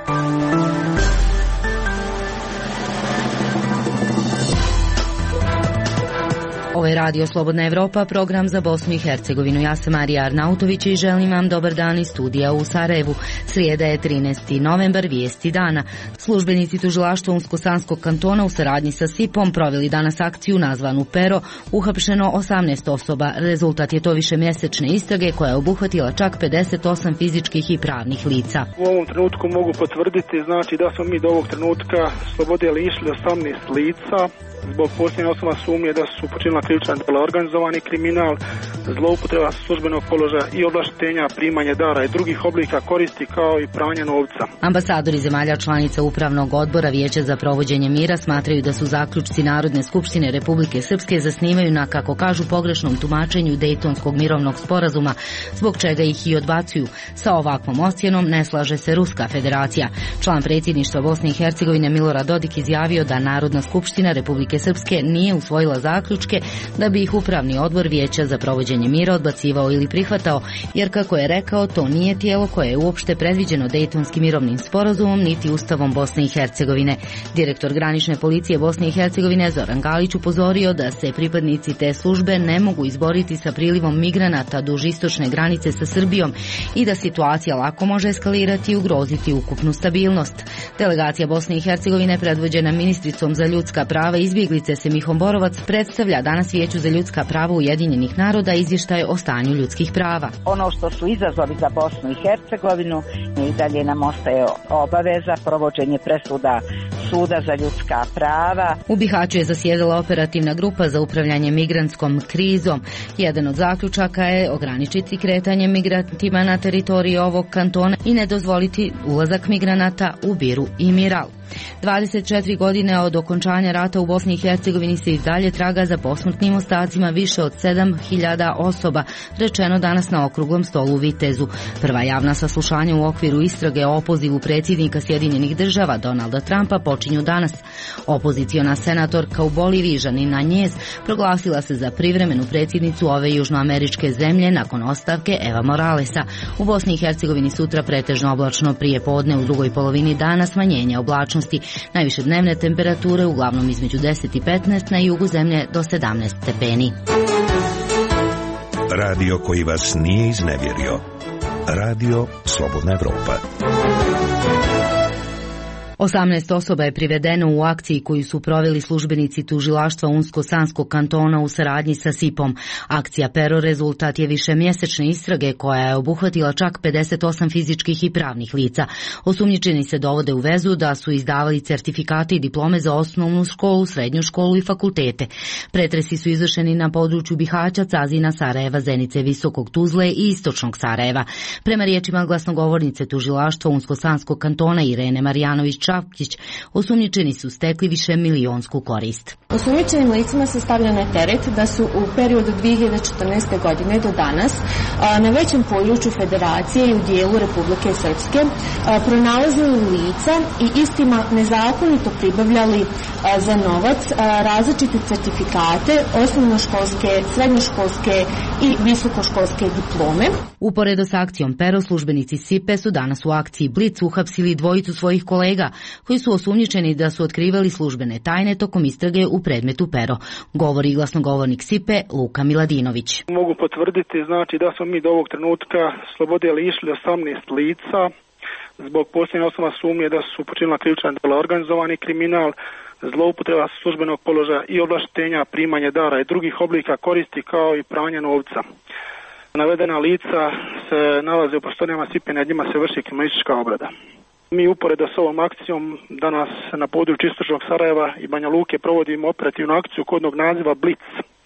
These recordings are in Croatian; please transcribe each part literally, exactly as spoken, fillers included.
Ovo je Radio Slobodna Evropa, program za Bosnu i Hercegovinu. Ja sam Marija Arnautović i želim vam dobar dan iz studija u Sarajevu. Srijeda je trinaesti novembar, vijesti dana. Službenici tužilaštva Unsko-Sanskog kantona u saradnji sa S I P-om proveli danas akciju nazvanu Pero, uhapšeno osamnaest osoba. Rezultat je to višemjesečne istrage koja je obuhvatila čak pedeset osam fizičkih i pravnih lica. U ovom trenutku mogu potvrditi znači da smo mi do ovog trenutka slobode lišili osamnaest lica zbog postojanja osnova sumnje da su počinila krivična djela organizovani kriminal, zloupotreba službenog položaja i ovlaštenja, primanje dara i drugih oblika koristi kao i pranje novca. Ambasadori zemalja članica Upravnog odbora Vijeća za provođenje mira smatraju da su zaključci Narodne skupštine Republike Srpske zasnivaju na, kako kažu, pogrešnom tumačenju Dejtonskog mirovnog sporazuma, zbog čega ih i odbacuju. Sa ovakvom ocjenom ne slaže se Ruska federacija. Član predsjedništva Bosne i Hercegovine Milorad Dodik izjavio da Narodna skupština Republike Srpske nije usvojila zaključke da bi ih Upravni odbor Vijeća za provođenje mira odbacivao ili prihvatao, jer kako je rekao, to nije tijelo koje je uopšte predviđeno Dejtonskim mirovnim sporazumom niti Ustavom Bosne i Hercegovine. Direktor granične policije Bosne i Hercegovine Zoran Galić upozorio da se pripadnici te službe ne mogu izboriti sa prilivom migranata duž istočne granice sa Srbijom i da situacija lako može eskalirati i ugroziti ukupnu stabilnost. Delegacija Bosne i Hercegovine predvođena ministricom za ljudska prava i izbjeglice Semihom Borovac predstavlja danas Vijeću za ljudska prava Ujedinjenih naroda izvještaj o stanju ljudskih prava. Ono što su izazovi za Bosnu i Hercegovinu i dalje nam ostaje obaveza provođenje presuda Suda za ljudska prava. U Bihaću je zasjedala operativna grupa za upravljanje migrantskom krizom. Jedan od zaključaka je ograničiti kretanje migrantima na teritoriji ovog kantona i ne dozvoliti ulazak migranata u Biru i Miral. dvadeset četiri godine od okončanja rata u Bosni i Hercegovini se i dalje traga za posmrtnim ostacima više od sedam hiljada osoba, rečeno danas na okruglom stolu u Vitezu. Prva javna saslušanja u okviru istrage o opozivu predsjednika Sjedinjenih država Donalda Trumpa počinju danas. Opoziciona senatorka u Boliviji Žanina Njez proglasila se za privremenu predsjednicu ove južnoameričke zemlje nakon ostavke Eva Moralesa. U Bosni i Hercegovini sutra pretežno oblačno, prije podne u drugoj polovini dana smanjenje oblačnosti. Najviše dnevne temperature uglavnom između deset i petnaest, na jugu zemlje do sedamnaest stepeni. Radio koji vas nije iznevjerio. Radio Slobodna Evropa. osamnaest osoba je privedeno u akciji koju su proveli službenici tužilaštva Unsko-Sanskog kantona u saradnji sa S I P-om. Akcija Pero rezultat je višemjesečne istrage koja je obuhvatila čak pedeset osam fizičkih i pravnih lica. Osumnjičeni se dovode u vezu da su izdavali certifikate i diplome za osnovnu školu, srednju školu i fakultete. Pretresi su izvršeni na području Bihaća, Cazina, Sarajeva, Zenice, Visokog Tuzle i Istočnog Sarajeva. Prema riječima glasnogovornice tužilaštva Unsko-Sanskog kantona Irene Marjanović Čavkić, osumnjičeni su stekli više milionsku korist. Osumnjičenim licima se stavlja na teret da su u periodu dvije hiljade četrnaeste. godine do danas na većem području federacije i u dijelu Republike Srpske pronalazili lica i istima nezakonito pribavljali za novac različite certifikate, osnovnoškolske, srednjoškolske i visokoškolske diplome. Uporedo s akcijom Pero, službenici S I P-e su danas u akciji Blic uhapsili dvojicu svojih kolega koji su osumnjičeni da su otkrivali službene tajne tokom istrage u predmetu Pero. Govori glasnogovornik S I P-e Luka Miladinović. Mogu potvrditi znači da smo mi do ovog trenutka slobode lišili osamnaest lica zbog postojanja osnova sumnje da su počinila krivična djela organizovani kriminal, zloupotreba službenog položaja i ovlaštenja, primanje dara i drugih oblika koristi kao i pranje novca. Navedena lica se nalaze u prostorijama S I P-e, nad njima se vrši kriminalistička obrada. Mi uporedo s ovom akcijom danas na području Istočnog Sarajeva i Banja Luke provodimo operativnu akciju kodnog naziva Blic,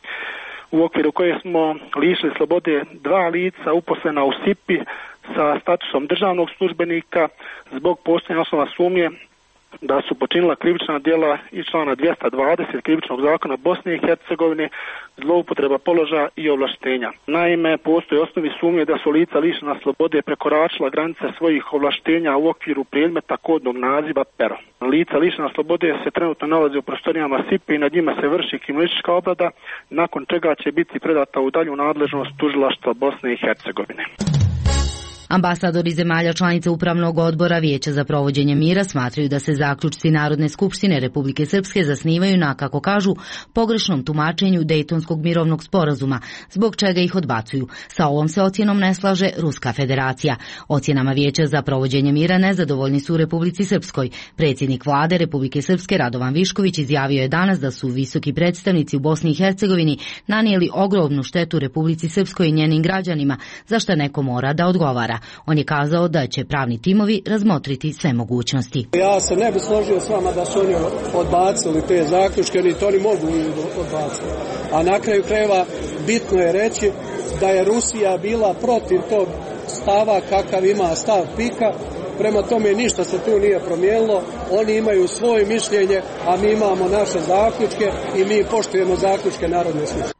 u okviru koje smo lišili slobode dva lica uposlena u S I P-i sa statusom državnog službenika zbog postojanja osnova sumnje da su počinila krivična djela iz člana dvjesto dvadeset krivičnog zakona Bosne i Hercegovine, zloupotreba položaja i ovlaštenja. Naime, postoje osnovi sumnje da su lica lišena slobode prekoračila granice svojih ovlaštenja u okviru predmeta kodnog naziva Pero. Lica lišena slobode se trenutno nalaze u prostorijama S I P-a i nad njima se vrši kriminalistička obrada, nakon čega će biti predata u dalju nadležnost tužilaštva Bosne i Hercegovine. Ambasadori zemalja članica Upravnog odbora Vijeća za provođenje mira smatraju da se zaključci Narodne skupštine Republike Srpske zasnivaju na, kako kažu, pogrešnom tumačenju Dejtonskog mirovnog sporazuma, zbog čega ih odbacuju. Sa ovom se ocjenom ne slaže Ruska federacija. Ocjenama Vijeća za provođenje mira nezadovoljni su u Republici Srpskoj. Predsjednik vlade Republike Srpske Radovan Višković izjavio je danas da su visoki predstavnici u Bosni i Hercegovini nanijeli ogromnu štetu Republici Srpskoj i njenim građanima, za što neko mora da odgovara. On je kazao da će pravni timovi razmotriti sve mogućnosti. Ja se ne bi složio s vama da su oni odbacili te zaključke, ni to ni mogu odbaciti. A na kraju krajeva bitno je reći da je Rusija bila protiv tog stava kakav ima stav Pika. Prema tome ništa se tu nije promijenilo, oni imaju svoje mišljenje, a mi imamo naše zaključke i mi poštujemo zaključke Narodne skupštine.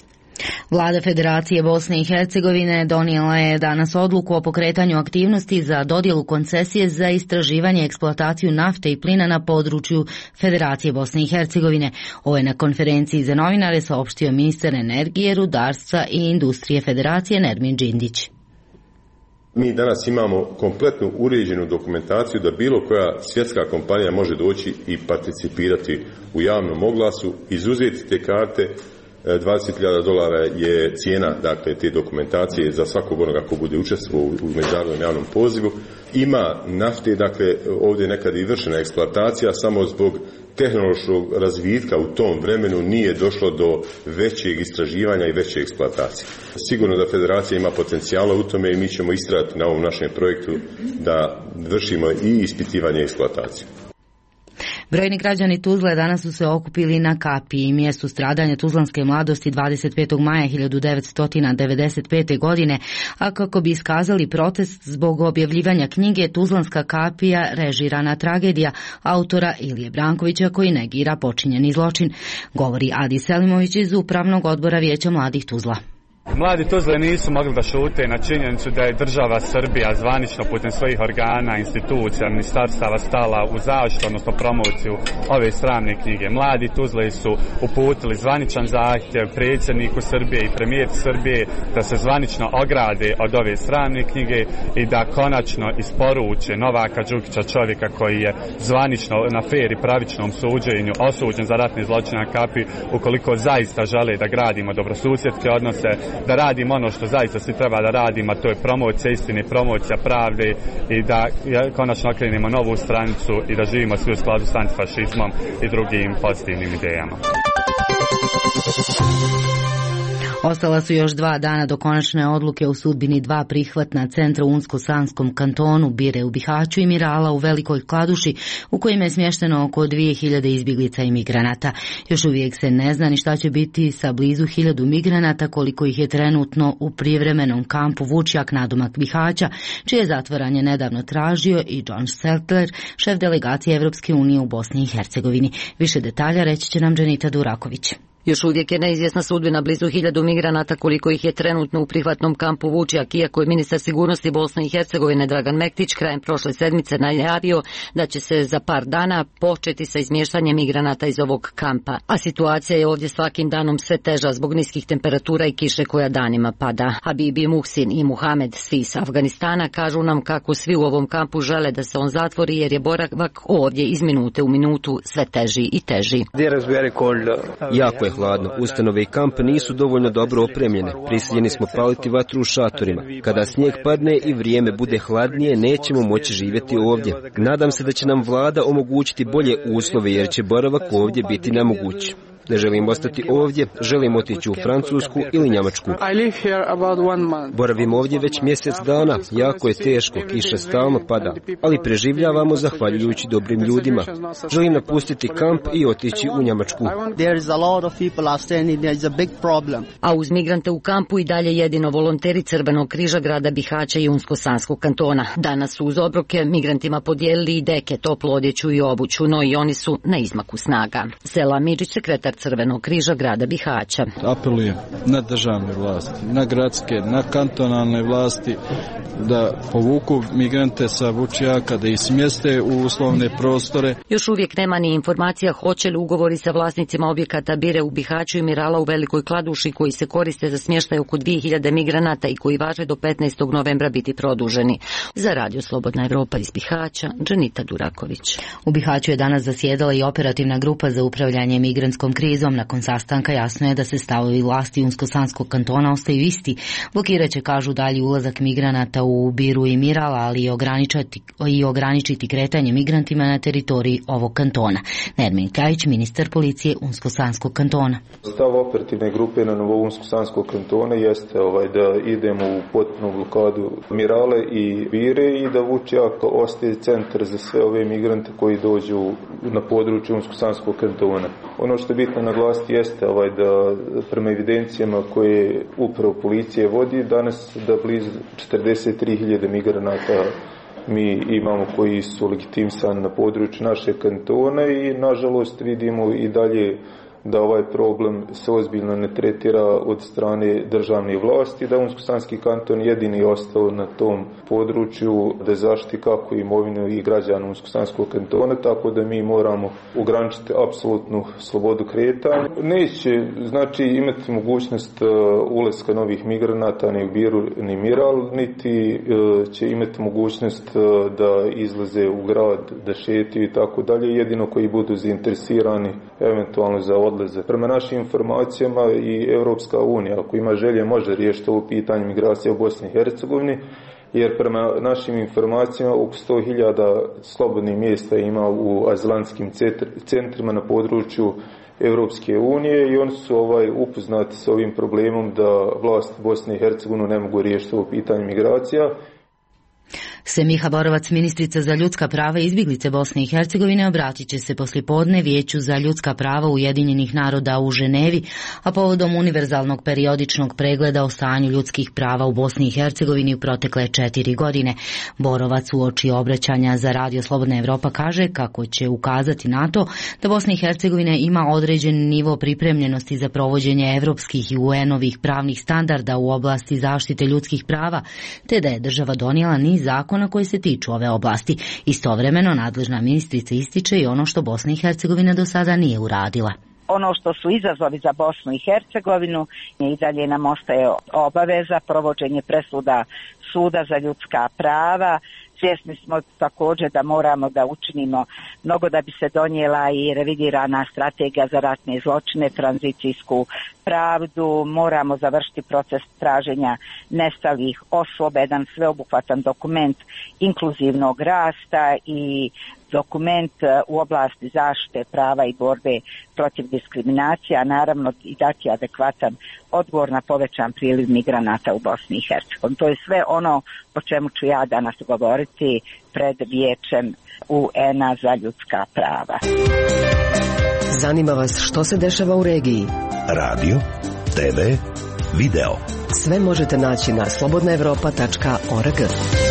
Vlada Federacije Bosne i Hercegovine donijela je danas odluku o pokretanju aktivnosti za dodjelu koncesije za istraživanje i eksploataciju nafte i plina na području Federacije Bosne i Hercegovine. Ovo je na konferenciji za novinare saopštio ministar energije, rudarstva i industrije Federacije Nermin Džindić. Mi danas imamo kompletnu uređenu dokumentaciju da bilo koja svjetska kompanija može doći i participirati u javnom oglasu, izuzeti te karte. dvadeset hiljada dolara je cijena, dakle, te dokumentacije za svakog onoga ko bude učestvovao u međunarodnom javnom pozivu. Ima nafte, dakle, ovdje je nekad i vršena eksploatacija, samo zbog tehnološkog razvitka u tom vremenu nije došlo do većeg istraživanja i veće eksploatacije. Sigurno da Federacija ima potencijala u tome i mi ćemo istrajati na ovom našem projektu da vršimo i ispitivanje i eksploataciju. Brojni građani Tuzle danas su se okupili na kapiji, mjestu stradanja tuzlanske mladosti dvadeset petog maja hiljadu devetsto devedeset pete. godine, a kako bi iskazali protest zbog objavljivanja knjige Tuzlanska kapija, režirana tragedija autora Ilije Brankovića koji negira počinjeni zločin, govori Adi Selimović iz Upravnog odbora Vijeća mladih Tuzla. Mladi Tuzle nisu mogli da šute na činjenicu da je država Srbija zvanično putem svojih organa, institucija, ministarstava stala u zaštitu, odnosno promociju ove sramne knjige. Mladi Tuzle su uputili zvaničan zahtjev predsjedniku Srbije i premijerki Srbije da se zvanično ograde od ove sramne knjige i da konačno isporuče Novaka Đukića, čovjeka koji je zvanično na fer i pravičnom suđenju osuđen za ratne zločine na kapiji, ukoliko zaista žele da gradimo dobrosusjedske odnose, da radimo ono što zaista svi treba da radimo, a to je promocija istine, promocija pravde i da konačno okrenemo novu stranicu i da živimo svi u skladu s antifašizmom i drugim pozitivnim idejama. Ostala su još dva dana do konačne odluke o sudbini dva prihvatna centra u Unsko-Sanskom kantonu, Bire u Bihaću i Mirala u Velikoj Kladuši, u kojima je smješteno oko dvije hiljade izbjeglica i migranata. Još uvijek se ne zna ni šta će biti sa blizu hiljadu migranata, koliko ih je trenutno u privremenom kampu Vučjak nadomak Bihaća, čije zatvaranje nedavno tražio i John Seltler, šef delegacije Evropske unije u Bosni i Hercegovini. Više detalja reći će nam Dženita Duraković. Još uvijek je neizvjesna sudbina blizu hiljadu migranata koliko ih je trenutno u prihvatnom kampu Vučjak, iako je ministar sigurnosti Bosne i Hercegovine Dragan Mektić krajem prošle sedmice najavio da će se za par dana početi sa izmještanjem migranata iz ovog kampa. A situacija je ovdje svakim danom sve teža zbog niskih temperatura i kiše koja danima pada. Habibi Muhsin i Muhamed, svi iz Afganistana, kažu nam kako svi u ovom kampu žele da se on zatvori jer je boravak ovdje iz minute u minutu sve teži i teži. Jako je hladno. Ustanove i kamp nisu dovoljno dobro opremljene. Prisiljeni smo paliti vatru u šatorima. Kada snijeg padne i vrijeme bude hladnije, nećemo moći živjeti ovdje. Nadam se da će nam vlada omogućiti bolje uslove jer će boravak ovdje biti nemoguć. Ne želim ostati ovdje, želim otići u Francusku ili Njemačku. Boravim ovdje već mjesec dana, jako je teško, kiša stalno pada, ali preživljavamo zahvaljujući dobrim ljudima. Želim napustiti kamp i otići u Njemačku. A uz migrante u kampu i dalje jedino volonteri Crvenog križa grada Bihaća i Unsko-Sanskog kantona. Danas su uz obroke migrantima podijelili i deke, toplu odjeću i obuću, no i oni su na izmaku snaga. Sela Midžić, sekretar Crvenog križa grada Bihaća. Apelujem na državne vlasti, na gradske, na kantonalne vlasti da povuku migrante sa Vučjaka, da ih smjeste u uslovne prostore. Još uvijek nema ni informacija hoće li ugovori sa vlasnicima objekata Bire u Bihaću i Mirala u Velikoj Kladuši koji se koriste za smještaj oko dvije hiljade migranata i koji važe do petnaestog novembra biti produženi. Za Radio Slobodna Evropa iz Bihaća, Dženita Duraković. U Bihaću je danas zasjedala i operativna grupa za upravljanje migrantskom krizom. Nakon sastanka jasno je da se stavovi vlasti Unsko-Sanskog kantona ostaju isti. Blokiraće, kažu, dalji ulazak migranata u Biru i Miral, ali i ograničiti, i ograničiti kretanje migrantima na teritoriji ovog kantona. Nermin Kajić, ministar policije Unsko-Sanskog kantona. Stav operativne grupe na nivou Unsko-Sanskog kantona jeste ovaj, da idemo u potpunu blokadu Mirale i Bire i da Vučjak ostaje centar za sve ove migrante koji dođu na području Unsko-Sanskog kantona. Ono što je bitno naglasiti jeste ovaj, da prema evidencijama koje upravo policije vodi danas da blizu četrdeset tri hiljade migranata mi imamo koji su legitimisani na području naše kantona i nažalost vidimo i dalje da ovaj problem se ozbiljno ne tretira od strane državne vlasti, da Unsko-Sanski kanton jedini ostao na tom području da zaštiti kako imovinu i građana Unsko-Sanskog kantona, tako da mi moramo ograničiti apsolutnu slobodu kretanja. Neće znači imati mogućnost ulaska novih migranata ni u Biru ni Miral, niti će imati mogućnost da izlaze u grad, da šetiju i tako dalje, jedino koji budu zainteresirani eventualno za odlaze. Prema našim informacijama i Europska unija, ako ima želje, može riješiti ovo pitanje migracije u Bosni i Hercegovini, jer prema našim informacijama oko sto hiljada slobodnih mjesta ima u azilantskim centrima na području Europske unije i oni su ovaj, upoznati s ovim problemom da vlast Bosne i Hercegovine ne mogu riješiti ovo pitanje migracija. Semiha Borovac, ministrica za ljudska prava i izbjeglice Bosne i Hercegovine, obratit će se poslijepodne Vijeću za ljudska prava Ujedinjenih naroda u Ženevi, a povodom univerzalnog periodičnog pregleda o stanju ljudskih prava u Bosni i Hercegovini u protekle četiri godine. Borovac uoči obraćanja za Radio Slobodna Evropa kaže kako će ukazati na to da Bosna i Hercegovina ima određen nivo pripremljenosti za provođenje evropskih i U N-ovih pravnih standarda u oblasti zaštite ljudskih prava, te da je država donijela niz zakona koji se tiču ove oblasti. Istovremeno, nadležna ministrica ističe i ono što Bosna i Hercegovina do sada nije uradila. Ono što su izazovi za Bosnu i Hercegovinu i dalje nam ostaje obaveza provođenje presuda Suda za ljudska prava. Svjesni smo također da moramo da učinimo mnogo da bi se donijela i revidirana strategija za ratne zločine, tranzicijsku pravdu, moramo završiti proces traženja nestalih osoba, jedan sveobuhvatan dokument inkluzivnog rasta i dokument u oblasti zaštite prava i borbe protiv diskriminacije, a naravno i dati adekvatan odgovor na povećan priliv migranata u Bosni i Hercegovini. To je sve ono o čemu ću ja danas govoriti pred Vijećem U N-a za ljudska prava. Zanima vas što se dešava u regiji? Radio, te ve, video. Sve možete naći na slobodna evropa tačka org.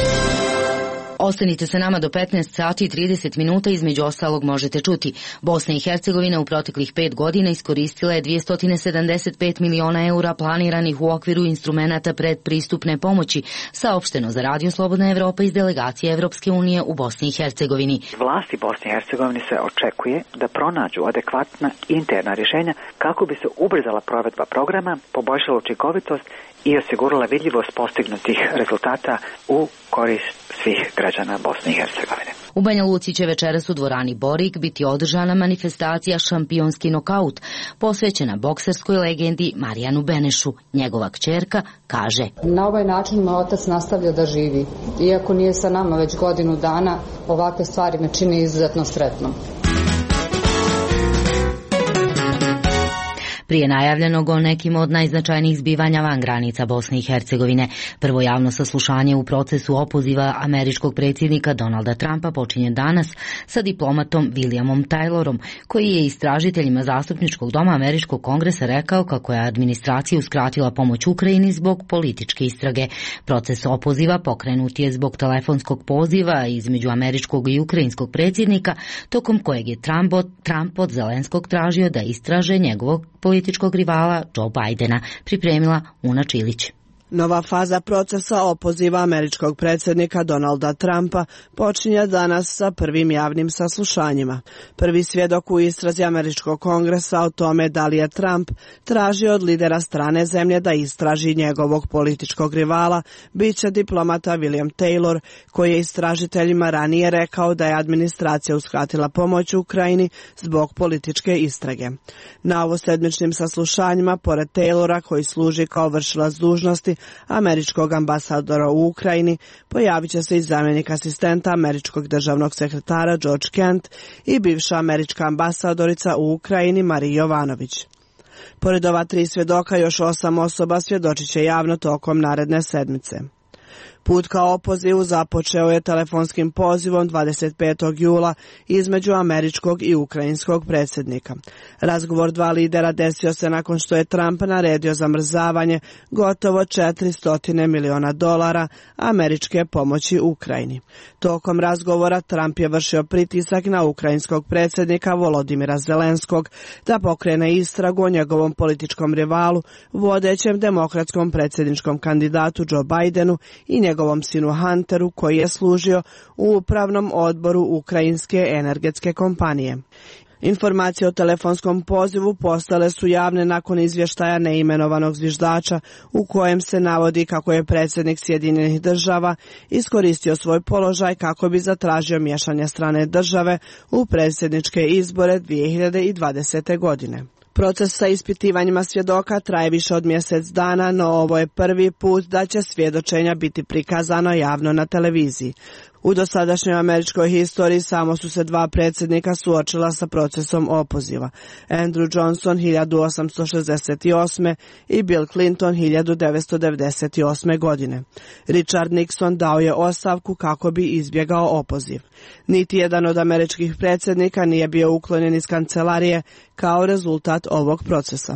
Ostanite sa nama do petnaest sati i trideset minuta, između ostalog možete čuti. Bosna i Hercegovina u proteklih pet godina iskoristila je dvjesto sedamdeset pet miliona eura planiranih u okviru instrumenata predpristupne pomoći, saopšteno za Radio Slobodna Evropa iz delegacije Evropske unije u Bosni i Hercegovini. Vlasti Bosne i Hercegovine se očekuje da pronađu adekvatna interna rješenja kako bi se ubrzala provedba programa, poboljšala učinkovitost i osigurala vidljivost postignutih rezultata u korist svih građana Bosne i Hercegovine. U Banja Luci će večeras u dvorani Borik biti održana manifestacija Šampionski nokaut, posvećena bokserskoj legendi Marijanu Benešu. Njegova kćerka kaže: Na ovaj način moj otac nastavlja da živi. Iako nije sa nama već godinu dana, ovakve stvari me čine izuzetno sretnom. prije najavljenog o nekim od najznačajnijih zbivanja van granica Bosne i Hercegovine. Prvo javno saslušanje u procesu opoziva američkog predsjednika Donalda Trumpa počinje danas sa diplomatom Williamom Taylorom, koji je istražiteljima zastupničkog doma američkog kongresa rekao kako je administracija uskratila pomoć Ukrajini zbog političke istrage. Proces opoziva pokrenut je zbog telefonskog poziva između američkog i ukrajinskog predsjednika, tokom kojeg je Trump od, Trump od Zelenskog tražio da istraže njegovog političkog rivala Joe Bidena, pripremila Una Čilić. Nova faza procesa opoziva američkog predsjednika Donalda Trumpa počinje danas sa prvim javnim saslušanjima. Prvi svjedok u istrazi američkog kongresa o tome da li je Trump tražio od lidera strane zemlje da istraži njegovog političkog rivala bit će diplomata William Taylor, koji je istražiteljima ranije rekao da je administracija uskratila pomoć Ukrajini zbog političke istrage. Na ovosedmičnim saslušanjima, pored Taylora, koji služi kao vršilac dužnosti američkog ambasadora u Ukrajini, pojavit će se i zamjenik asistenta američkog državnog sekretara George Kent i bivša američka ambasadorica u Ukrajini Marija Jovanović. Pored ova tri svjedoka, još osam osoba svjedočit će javno tokom naredne sedmice. Put ka opozivu započeo je telefonskim pozivom dvadeset petog jula između američkog i ukrajinskog predsjednika. Razgovor dva lidera desio se nakon što je Trump naredio zamrzavanje gotovo četiristo miliona dolara američke pomoći Ukrajini. Tokom razgovora Trump je vršio pritisak na ukrajinskog predsjednika Volodimira Zelenskog da pokrene istragu o njegovom političkom rivalu, vodećem demokratskom predsjedničkom kandidatu Joe Bidenu i njegovom sinu Hunteru, koji je služio u upravnom odboru ukrajinske energetske kompanije. Informacije o telefonskom pozivu postale su javne nakon izvještaja neimenovanog zviždača u kojem se navodi kako je predsjednik Sjedinjenih država iskoristio svoj položaj kako bi zatražio miješanje strane države u predsjedničke izbore dvije hiljade dvadesete. godine. Proces sa ispitivanjima svjedoka traje više od mjesec dana, no ovo je prvi put da će svjedočenja biti prikazano javno na televiziji. U dosadašnjoj američkoj historiji samo su se dva predsjednika suočila sa procesom opoziva. Andrew Johnson hiljadu osamsto šezdeset osme. i Bill Clinton hiljadu devetsto devedeset osme. godine. Richard Nixon dao je ostavku kako bi izbjegao opoziv. Niti jedan od američkih predsjednika nije bio uklonjen iz kancelarije kao rezultat ovog procesa.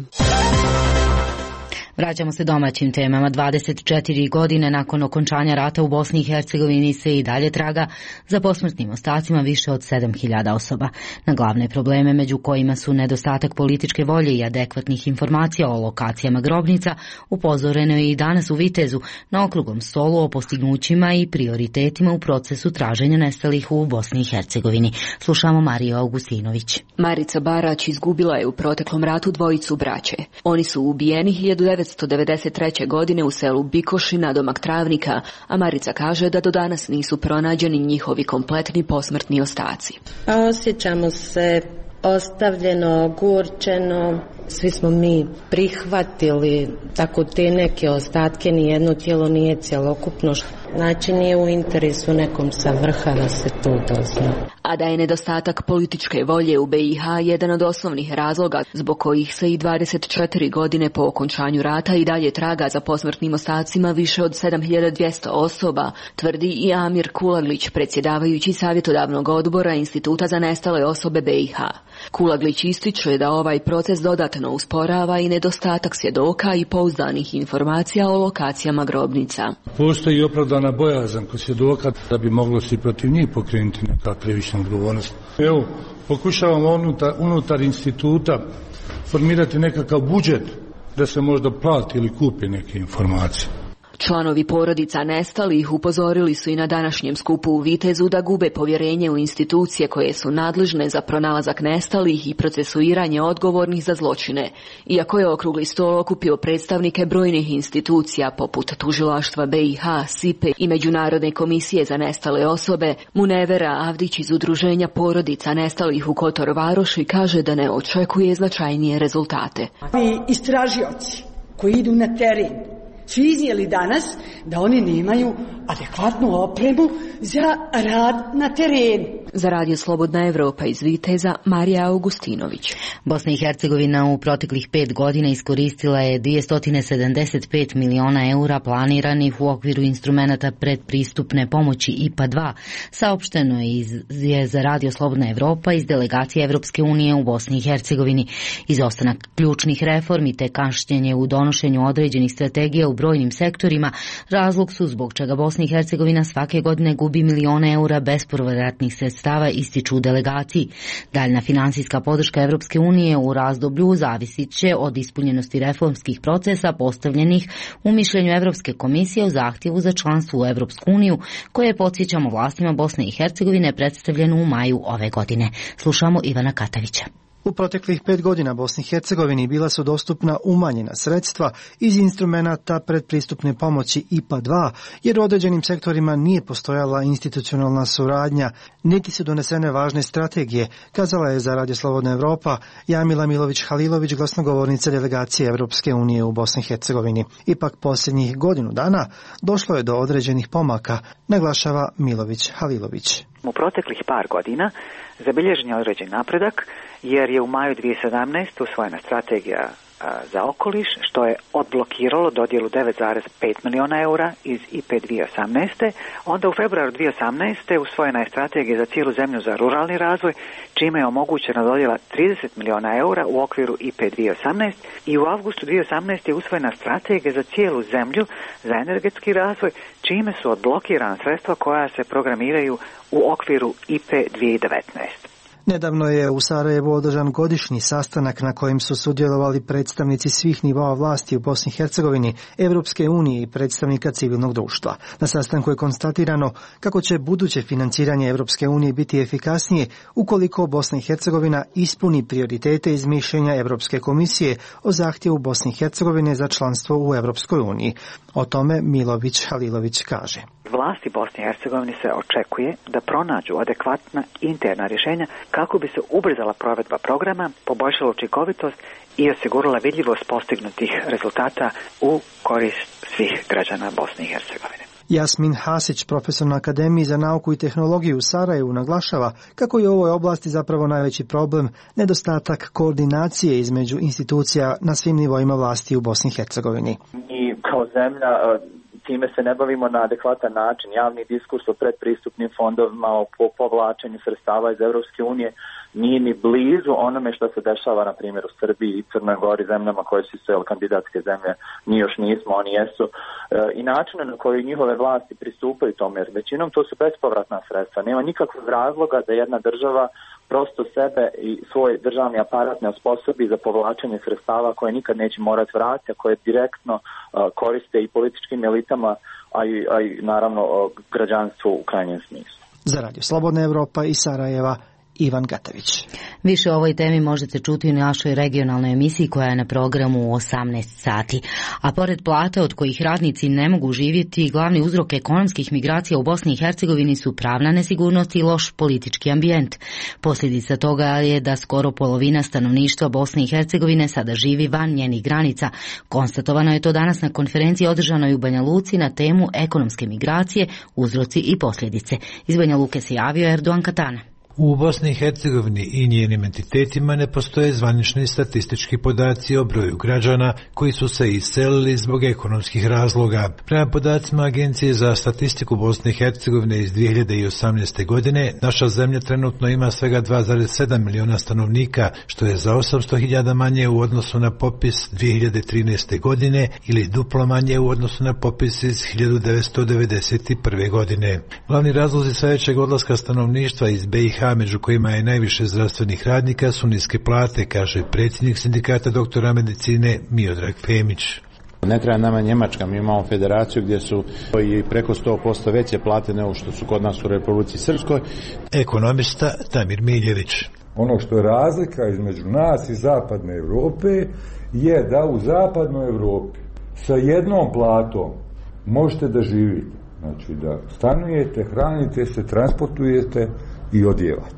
Vraćamo se domaćim temama. dvadeset četiri godine nakon okončanja rata u Bosni i Hercegovini se i dalje traga za posmrtnim ostacima više od sedam hiljada osoba. Na glavne probleme, među kojima su nedostatak političke volje i adekvatnih informacija o lokacijama grobnica, upozoreno je i danas u Vitezu na okruglom stolu o postignućima i prioritetima u procesu traženja nestalih u Bosni i Hercegovini. Slušamo Mariju Augustinović. Marica Barać izgubila je u proteklom ratu dvojicu braće. Oni su ubijeni hiljadu devetsto devedeset treće. godine u selu Bikoši nadomak Travnika, a Marica kaže da do danas nisu pronađeni njihovi kompletni posmrtni ostaci. Osjećamo se ostavljeno, ogurčeno. Svi smo mi prihvatili tako te neke ostatke, nijedno tijelo nije cjelokupno. Znači nije u interesu nekom sa vrha da se to dozna. A da je nedostatak političke volje u B i H jedan od osnovnih razloga zbog kojih se i dvadeset četiri godine po okončanju rata i dalje traga za posmrtnim ostacima više od sedam hiljada dvjesto osoba, tvrdi i Amir Kulaglić, predsjedavajući savjetodavnog odbora Instituta za nestale osobe B i H. Kulaglić ističe da ovaj proces dodatno usporava i nedostatak svjedoka i pouzdanih informacija o lokacijama grobnica. Postoji opravdana bojazan kod svjedoka da bi moglo se protiv njih pokrenuti neka krivična odgovornost. Evo, pokušavamo unutar, unutar instituta formirati nekakav budžet da se možda plati ili kupi neke informacije. Članovi porodica nestalih upozorili su i na današnjem skupu u Vitezu da gube povjerenje u institucije koje su nadležne za pronalazak nestalih i procesuiranje odgovornih za zločine. Iako je okrugli stol okupio predstavnike brojnih institucija poput Tužilaštva B i H, S I P E i Međunarodne komisije za nestale osobe, Munevera Avdić iz Udruženja porodica nestalih u Kotor Varoši kaže da ne očekuje značajnije rezultate. I istražioci koji idu na teren su iznijeli danas da oni nemaju adekvatnu opremu za rad na terenu. Za Radio Slobodna Evropa iz Viteza, Marija Augustinović. Bosna i Hercegovina u proteklih pet godina iskoristila je dvjesto sedamdeset pet miliona eura planiranih u okviru instrumenata predpristupne pomoći I P A dva. Saopšteno je za Radio Slobodna Evropa iz delegacije Evropske unije u Bosni i Hercegovini. Izostanak ključnih reformi te kašnjenje u donošenju određenih strategija u brojnim sektorima razlog su zbog čega Bosna i Hercegovina svake godine gubi milione eura bespovratnih sredstava, ističu u delegaciji. Daljna finansijska podrška Evropske unije u razdoblju zavisit će od ispunjenosti reformskih procesa postavljenih u mišljenju Evropske komisije u zahtjevu za članstvo u Evropsku uniju, koje je, podsjećamo, vlastima Bosne i Hercegovine predstavljeno u maju ove godine. Slušamo Ivana Katavića. U proteklih pet godina Bosni i Hercegovini bila su dostupna umanjena sredstva iz instrumenata predpristupne pomoći I P A dva, jer u određenim sektorima nije postojala institucionalna suradnja, niti su donesene važne strategije, kazala je za Radio Slobodna Evropa Jamila Milović-Halilović, glasnogovornica delegacije Evropske unije u Bosni i Hercegovini. Ipak posljednjih godinu dana došlo je do određenih pomaka, naglašava Milović-Halilović. U proteklih par godina zabilježen je određen napredak, jer je u maju dvije tisuće sedamnaeste usvojena strategija za okoliš, što je odblokiralo dodjelu devet zarez pet miliona eura iz I P dvije tisuće osamnaeste. Onda u februaru dvije tisuće osamnaeste usvojena je strategija za cijelu zemlju za ruralni razvoj, čime je omogućena dodjela trideset miliona eura u okviru I P dvije tisuće osamnaeste. I u avgustu dvije tisuće osamnaeste je usvojena strategija za cijelu zemlju za energetski razvoj, čime su odblokirana sredstva koja se programiraju u okviru I P dvije tisuće devetnaeste. Nedavno je u Sarajevu održan godišnji sastanak na kojem su sudjelovali predstavnici svih nivoa vlasti u Bosni i Hercegovini, Evropske unije i predstavnika civilnog društva. Na sastanku je konstatirano kako će buduće financiranje Evropske unije biti efikasnije ukoliko Bosna i Hercegovina ispuni prioritete iz mišljenja Evropske komisije o zahtjevu Bosne i Hercegovine za članstvo u Evropskoj uniji. O tome Milović Halilović kaže. Vlasti Bosne i Hercegovine se očekuje da pronađu adekvatna interna rješenja kako bi se ubrzala provedba programa, poboljšala učinkovitost i osigurala vidljivost postignutih rezultata u korist svih građana Bosne i Hercegovine. Jasmin Hasić, profesor na Akademiji za nauku i tehnologiju u Sarajevu, naglašava kako je u ovoj oblasti zapravo najveći problem nedostatak koordinacije između institucija na svim nivoima vlasti u Bosni i Hercegovini. I kao zemlja time se ne bavimo na adekvatan način. Javni diskurs o predpristupnim fondovima, o povlačenju sredstava iz Evropske unije nije ni blizu onome što se dešava, na primjer, u Srbiji i Crnoj Gori, zemljama koje su sve kandidatske zemlje. Mi još nismo, oni jesu. E, I načine na koji njihove vlasti pristupaju tome, jer većinom to su bespovratna sredstva. Nema nikakvog razloga da jedna država prosto sebe i svoj državni aparat ne osposobi za povlačenje sredstava koje nikad neće morati vratiti, a koje direktno uh, koriste i političkim elitama, a i, a i naravno uh, građanstvu u krajnjem smislu. Za Radio Slobodna Evropa iz Sarajeva, Ivan Gatavić. Više o ovoj temi možete čuti u našoj regionalnoj emisiji koja je na programu u osamnaest sati. A pored plata od kojih radnici ne mogu živjeti, glavni uzrok ekonomskih migracija u Bosni i Hercegovini su pravna nesigurnost i loš politički ambijent. Posljedica toga je da skoro polovina stanovništva Bosne i Hercegovine sada živi van njenih granica. Konstatovano je to danas na konferenciji održanoj u Banja Luci na temu ekonomske migracije, uzroci i posljedice. Iz Banja Luke se javio Erdogan Katana. U Bosni i Hercegovini i njenim entitetima ne postoje zvanični statistički podaci o broju građana koji su se iselili zbog ekonomskih razloga. Prema podacima Agencije za statistiku Bosne i Hercegovine iz dvije hiljade osamnaeste. godine, naša zemlja trenutno ima svega dva zarez sedam miliona stanovnika, što je za osamsto hiljada manje u odnosu na popis dvije hiljade trinaeste. godine ili duplo manje u odnosu na popis iz hiljadu devetsto devedeset prve. godine. Glavni razlozi sve većeg odlaska stanovništva iz B i H, među kojima je najviše zdravstvenih radnika, su niske plate, kaže predsjednik sindikata doktora medicine Miodrag Femić. Ne treba nama Njemačka, mi imamo federaciju gdje su i preko sto posto veće plate nego što su kod nas u Republici Srpskoj. Ekonomista Damir Miljević. Ono što je razlika između nas i zapadne Europe je da u zapadnoj Europi sa jednom platom možete da živite. Znači da stanujete, hranite se, transportujete i odjevate.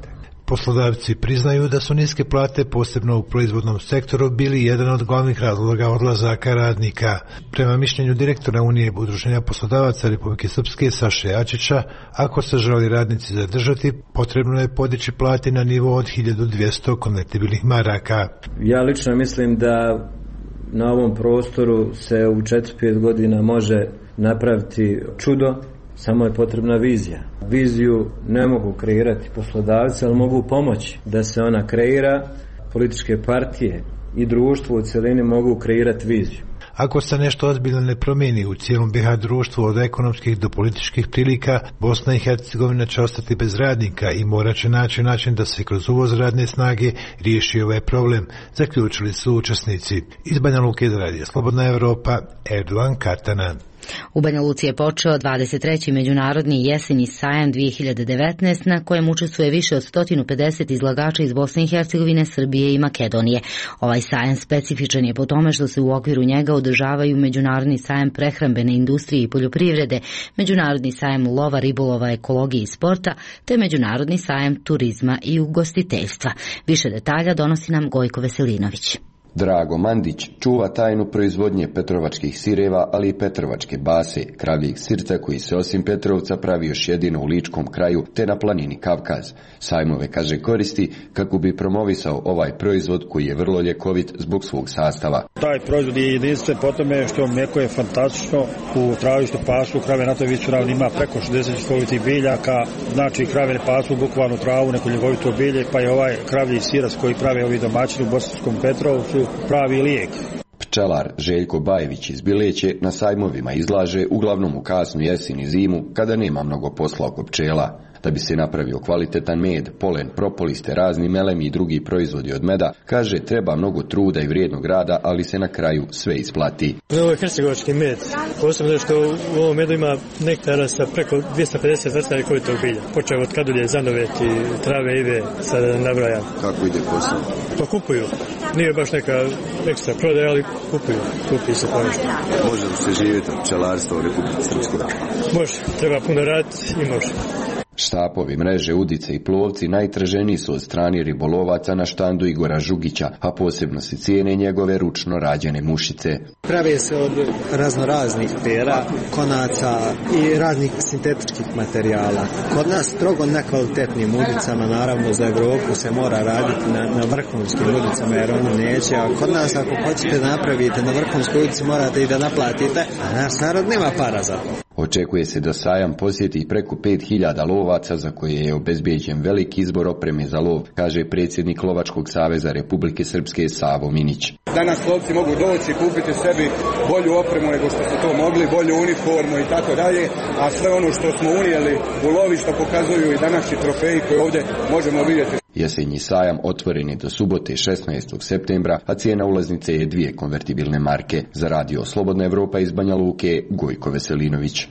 Poslodavci priznaju da su niske plate, posebno u proizvodnom sektoru, bili jedan od glavnih razloga odlazaka radnika. Prema mišljenju direktora Unije Udruženja poslodavaca Republike Srpske Saše Jačića, ako se želi radnici zadržati, potrebno je podići plate na nivo od hiljadu dvjesto konvertibilnih maraka. Ja lično mislim da na ovom prostoru se u četiri pet godina može napraviti čudo, samo je potrebna vizija. Viziju ne mogu kreirati poslodavci, ali mogu pomoći da se ona kreira. Političke partije i društvo u cjelini mogu kreirati viziju. Ako se nešto ozbiljno ne promijeni u cijelom B iH društvu od ekonomskih do političkih prilika, Bosna i Hercegovina će ostati bez radnika i morat će naći način da se kroz uvoz radne snage riješi ovaj problem, zaključili su učesnici. Iz Banja Luke za Radio Slobodna Evropa, Erdogan Kartana. U Banja Luci je počeo dvadeset treći međunarodni jesenji sajam dvije hiljade devetnaeste na kojem učestvuje više od sto pedeset izlagača iz Bosne i Hercegovine, Srbije i Makedonije. Ovaj sajam specifičan je po tome što se u okviru njega održavaju međunarodni sajam prehrambene industrije i poljoprivrede, međunarodni sajam lova, ribolova, ekologije i sporta, te međunarodni sajam turizma i ugostiteljstva. Više detalja donosi nam Gojko Veselinović. Drago Mandić čuva tajnu proizvodnje petrovačkih sireva, ali i petrovačke base, kravljih sirca koji se osim Petrovca pravi još jedino u ličkom kraju te na planini Kavkaz. Sajmove, kaže, koristi kako bi promovisao ovaj proizvod koji je vrlo ljekovit zbog svog sastava. Taj proizvod je jedinstven po tome što mlijeko je fantastično, u travištu pasu, krave na toj visoravni ima preko šezdeset ljekovitih biljaka, znači krave ne pasu bukvalno travu, neko ljekovito bilje, pa je ovaj kravlji sirac koji prave ovi domaćini u Bosanskom Petrovcu pravi lijek. Pčelar Željko Bajević iz Bileće na sajmovima izlaže uglavnom u kasnu jesen i zimu kada nema mnogo posla oko pčela. Da bi se napravio kvalitetan med, polen, propolis te razni melemi i drugi proizvodi od meda, kaže treba mnogo truda i vrijednog rada, ali se na kraju sve isplati. Ovo je hercegovački med, posebno što u ovom medu ima nektara sa preko dvjesto pedeset vrsta ljekovitog bilja. Počeo od kadulje, zanoveti, trave, ive, sada da nabrajam. Kako ide posao? Pa kupuju. Nije baš neka ekstra prodaja, ali kupuju. Kupi se ponešto. Može li se živjeti od pčelarstva u Republici Srpskoj? Može, treba puno raditi i može. Štapovi, mreže, udice i plovci najtraženiji su od strane ribolovaca na štandu Igora Žugića, a posebno se cijene njegove ručno rađene mušice. Prave se od raznoraznih pera, konaca i raznih sintetičkih materijala. Kod nas strogo nekvalitetnim udicama, naravno za Evropu se mora raditi na, na vrhunskim udicama jer oni neće, a kod nas ako hoćete napraviti na vrhunskoj udici morate i da naplatite, a naš narod nema para za to. Očekuje se da sajam posjeti preko pet hiljada lovaca za koje je obezbijeđen veliki izbor opreme za lov, kaže predsjednik Lovačkog saveza Republike Srpske Savo Minić. Danas lovci mogu doći i kupiti sebi bolju opremu nego što su to mogli, bolju uniformu i tako dalje, a sve ono što smo unijeli u lovišta pokazuju i današnji trofeji koje ovdje možemo vidjeti. Jesenji sajam otvoren je do subote šesnaestog septembra, a cijena ulaznice je dvije konvertibilne marke. Za Radio Slobodna Evropa iz Banja Luke, Gojko Veselinović.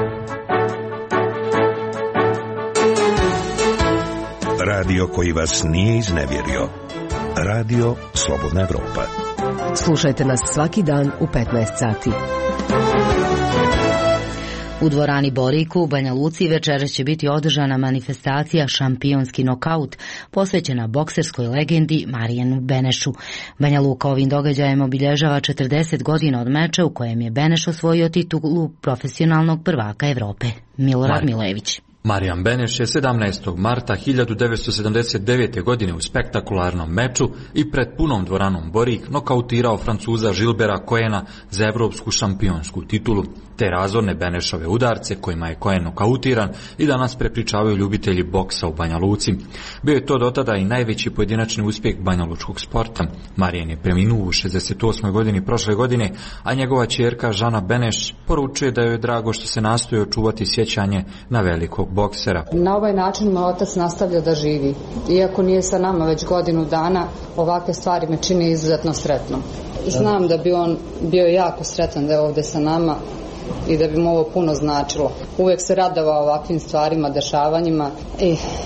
Radio koji vas nije iznevjerio. Radio Slobodna Evropa. Slušajte nas svaki dan u petnaest sati. U dvorani Boriku u Banja Luci večeras će biti održana manifestacija Šampionski nokaut, posvećena bokserskoj legendi Marijanu Benešu. Banja Luka ovim događajem obilježava četrdeset godina od meča u kojem je Beneš osvojio titulu profesionalnog prvaka Evrope. Milorad Mar- Milević. Marijan Beneš je sedamnaestog marta hiljadu devetsto sedamdeset devete. godine u spektakularnom meču i pred punom dvoranom Borik nokautirao Francuza Žilbera Koena za evropsku šampionsku titulu. Te razorne Benešove udarce kojima je Koen nokautiran i danas prepričavaju ljubitelji boksa u Banja Luci. Bio je to dotada i najveći pojedinačni uspjeh banjalučkog sporta. Marijan je preminuo u šezdeset osmoj. godini prošle godine, a njegova ćerka Žana Beneš poručuje da joj je drago što se nastoji očuvati sjećanje na velikog boksera. Na ovaj način moj otac nastavlja da živi. Iako nije sa nama već godinu dana, ovakve stvari me čine izuzetno sretnom. Znam da bi on bio jako sretan da je ovdje sa nama i da bi mu ovo puno značilo. Uvijek se radovao ovakvim stvarima, dešavanjima i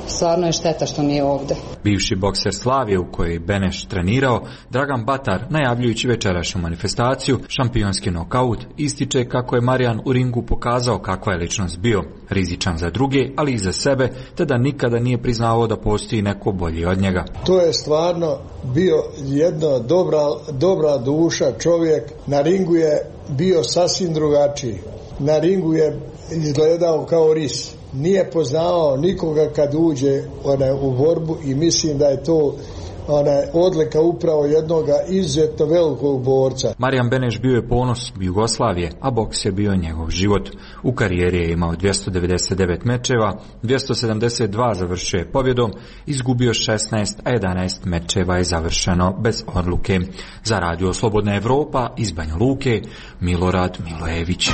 stvarno je šteta što nije ovde. Bivši bokser Slavije u kojoj Beneš trenirao, Dragan Batar, najavljujući večerašnju manifestaciju, šampionski nokaut, ističe kako je Marijan u ringu pokazao kakva je ličnost bio, rizičan za druge, ali i za sebe, te da nikada nije priznavao da postoji neko bolji od njega. To je stvarno bio jedna dobra, dobra duša čovjek, na ringu je bio sasvim drugačiji, na ringu je izgledao kao ris. Nije poznavao nikoga kad uđe ona, u borbu i mislim da je to ona, odlika upravo jednog izuzetno velikog borca. Marijan Beneš bio je ponos Jugoslavije, a boks je bio njegov život. U karijeri je imao dvjesto devedeset devet mečeva, dvjesto sedamdeset dva završio je pobjedom, izgubio šesnaest, a jedanaest mečeva je završeno bez odluke. Za Radio Slobodna Evropa iz Banja Luke, Milorad Milojević.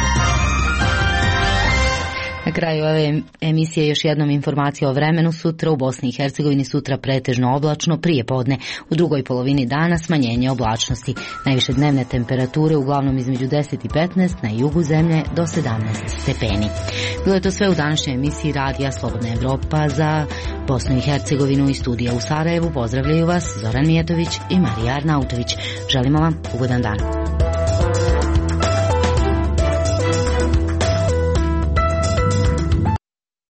Na kraju ove emisije još jednom informacija o vremenu. Sutra u Bosni i Hercegovini sutra pretežno oblačno prije podne. U drugoj polovini dana smanjenje oblačnosti. Najviše dnevne temperature uglavnom između deset i petnaest, na jugu zemlje do sedamnaest stepeni. Bilo je to sve u današnjoj emisiji Radija Slobodna Evropa za Bosnu i Hercegovinu i studija u Sarajevu. Pozdravljaju vas Zoran Mijetović i Marija Arnautović. Želimo vam ugodan dan.